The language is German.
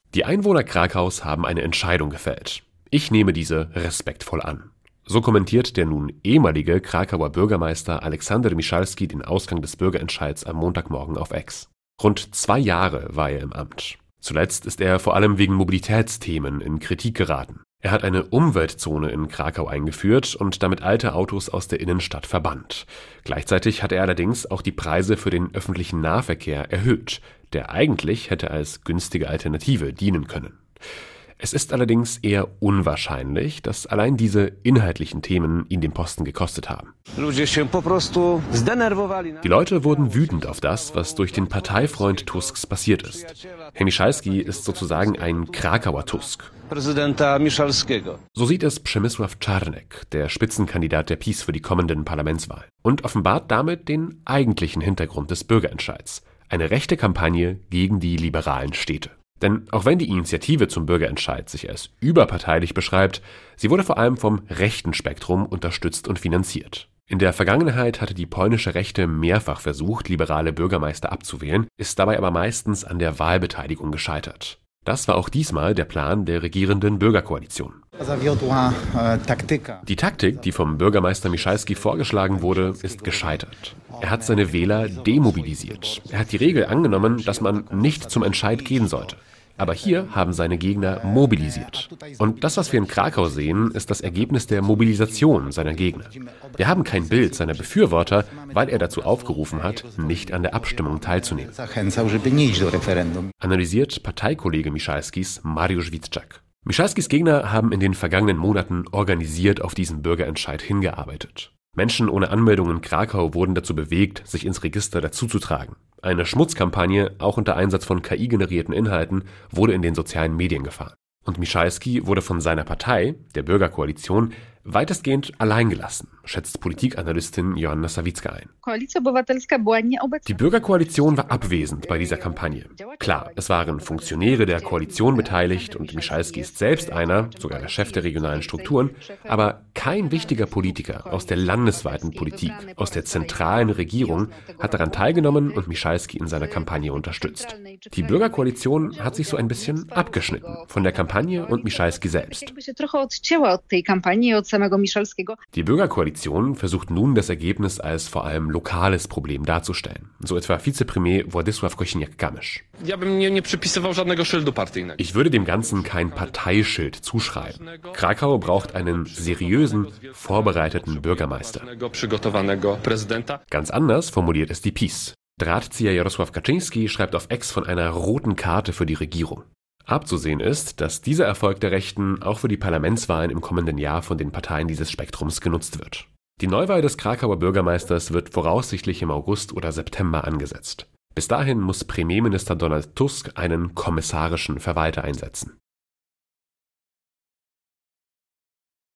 Die Einwohner Krakaus haben eine Entscheidung gefällt. Ich nehme diese respektvoll an. So kommentiert der nun ehemalige Krakauer Bürgermeister Aleksander Miszalski den Ausgang des Bürgerentscheids am Montagmorgen auf X. Rund 2 Jahre war er im Amt. Zuletzt ist er vor allem wegen Mobilitätsthemen in Kritik geraten. Er hat eine Umweltzone in Krakau eingeführt und damit alte Autos aus der Innenstadt verbannt. Gleichzeitig hat er allerdings auch die Preise für den öffentlichen Nahverkehr erhöht, der eigentlich hätte als günstige Alternative dienen können. Es ist allerdings eher unwahrscheinlich, dass allein diese inhaltlichen Themen ihn den Posten gekostet haben. Die Leute wurden wütend auf das, was durch den Parteifreund Tusks passiert ist. Herr Miszalski ist sozusagen ein Krakauer Tusk. So sieht es Przemysław Czarnek, der Spitzenkandidat der PiS für die kommenden Parlamentswahlen, und offenbart damit den eigentlichen Hintergrund des Bürgerentscheids: eine rechte Kampagne gegen die liberalen Städte. Denn auch wenn die Initiative zum Bürgerentscheid sich als überparteilich beschreibt, sie wurde vor allem vom rechten Spektrum unterstützt und finanziert. In der Vergangenheit hatte die polnische Rechte mehrfach versucht, liberale Bürgermeister abzuwählen, ist dabei aber meistens an der Wahlbeteiligung gescheitert. Das war auch diesmal der Plan der regierenden Bürgerkoalition. Die Taktik, die vom Bürgermeister Miszalski vorgeschlagen wurde, ist gescheitert. Er hat seine Wähler demobilisiert. Er hat die Regel angenommen, dass man nicht zum Entscheid gehen sollte. Aber hier haben seine Gegner mobilisiert. Und das, was wir in Krakau sehen, ist das Ergebnis der Mobilisation seiner Gegner. Wir haben kein Bild seiner Befürworter, weil er dazu aufgerufen hat, nicht an der Abstimmung teilzunehmen. Analysiert Parteikollege Miszalskis Mariusz Witczak. Miszalskis Gegner haben in den vergangenen Monaten organisiert auf diesen Bürgerentscheid hingearbeitet. Menschen ohne Anmeldung in Krakau wurden dazu bewegt, sich ins Register dazuzutragen. Eine Schmutzkampagne, auch unter Einsatz von KI-generierten Inhalten, wurde in den sozialen Medien gefahren. Und Miszalski wurde von seiner Partei, der Bürgerkoalition, weitestgehend allein gelassen, schätzt Politikanalystin Joanna Sawicka ein. Die Bürgerkoalition war abwesend bei dieser Kampagne. Klar, es waren Funktionäre der Koalition beteiligt und Miszalski ist selbst einer, sogar der Chef der regionalen Strukturen, aber kein wichtiger Politiker aus der landesweiten Politik, aus der zentralen Regierung hat daran teilgenommen und Miszalski in seiner Kampagne unterstützt. Die Bürgerkoalition hat sich so ein bisschen abgeschnitten von der Kampagne und Miszalski selbst. Die Bürgerkoalition versucht nun, das Ergebnis als vor allem lokales Problem darzustellen. So etwa Vizepremier Władysław Kosiniak-Kamysz. Ich würde dem Ganzen kein Parteischild zuschreiben. Krakau braucht einen seriösen, vorbereiteten Bürgermeister. Ganz anders formuliert es die PiS. Drahtzieher Jarosław Kaczyński schreibt auf X von einer roten Karte für die Regierung. Abzusehen ist, dass dieser Erfolg der Rechten auch für die Parlamentswahlen im kommenden Jahr von den Parteien dieses Spektrums genutzt wird. Die Neuwahl des Krakauer Bürgermeisters wird voraussichtlich im August oder September angesetzt. Bis dahin muss Premierminister Donald Tusk einen kommissarischen Verwalter einsetzen.